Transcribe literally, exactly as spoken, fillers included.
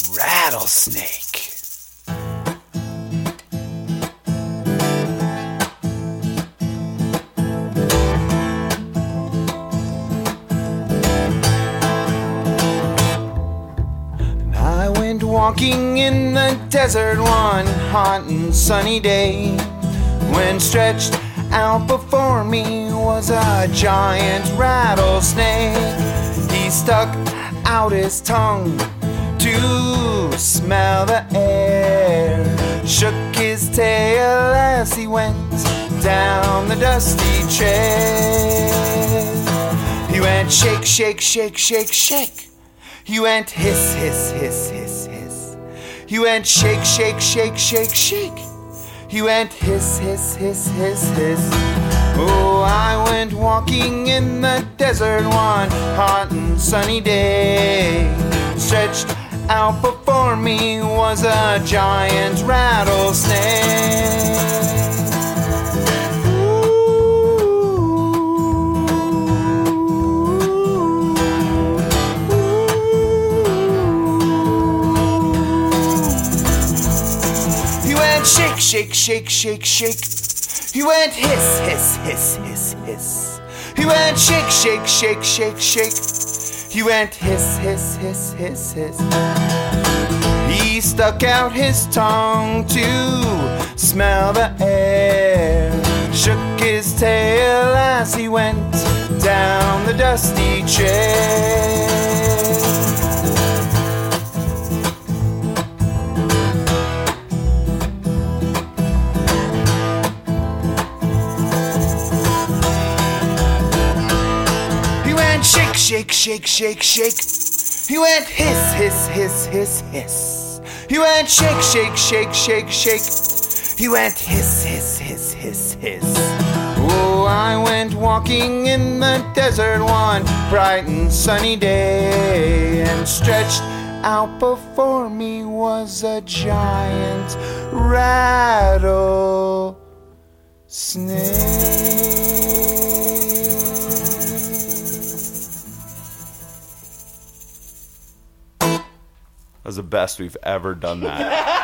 rattlesnake. And I went walking in the desert one hot and sunny day, when stretched out before me was a giant rattlesnake. He stuck out his tongue to smell the air, shook his tail as he went down the dusty trail. He went shake, shake, shake, shake, shake. He went hiss, hiss, hiss, hiss, hiss. He went shake, shake, shake, shake, shake. He went hiss, hiss, hiss, hiss, hiss. Oh, I went walking in the desert one hot and sunny day. Stretched out before me was a giant rattlesnake. He went shake, shake, shake, shake, shake. He went hiss, hiss, hiss, hiss, hiss. He went shake, shake, shake, shake, shake. He went hiss, hiss, hiss, hiss, hiss. He stuck out his tongue to smell the air, shook his tail as he went down the dusty trail. Shake, shake, shake, shake, shake. He went hiss, hiss, hiss, hiss, hiss. He went shake, shake, shake, shake, shake. He went hiss, hiss, hiss, hiss, hiss. Oh, I went walking in the desert one bright and sunny day, and stretched out before me was a giant rattlesnake. That was the best we've ever done that.